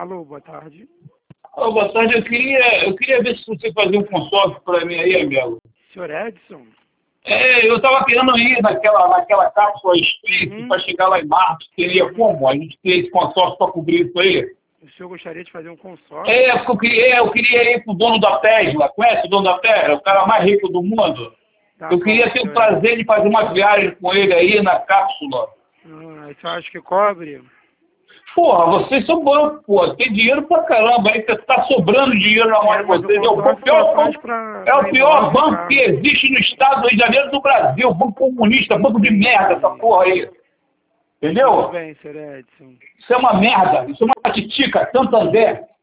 Alô, boa tarde. Ô, boa tarde, eu queria ver se você fazia um consórcio para mim aí, amigo. Senhor Edson? Eu estava querendo ir naquela cápsula Space para chegar lá em Marte. Queria como? A gente tem esse consórcio para cobrir isso aí. O senhor gostaria de fazer um consórcio? Porque eu queria ir com o dono da Tesla. Conhece o dono da Tesla? O cara mais rico do mundo. Tá Eu bom, queria ter o senhor prazer de fazer uma viagem com ele aí na cápsula. Edson. O senhor acha que cobre? Porra, vocês são bancos, pô. Tem dinheiro pra caramba aí, tá sobrando dinheiro na mão de Mas o vocês. consórcio só faz pra É o pior embora de banco carro. que existe no estado do Rio de Janeiro do Brasil. Banco comunista, banco de merda, essa porra aí. Tudo Entendeu? bem, senhor Edson. Isso é uma merda. Isso é uma titica, Santander.